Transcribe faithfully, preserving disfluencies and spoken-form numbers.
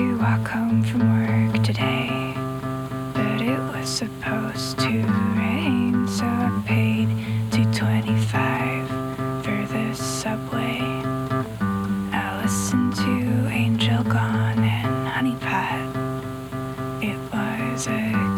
to walk home from work today, but it was supposed to rain, so I paid two twenty-five for the subway. I listened to Angel Gone and Honey Pot. It was a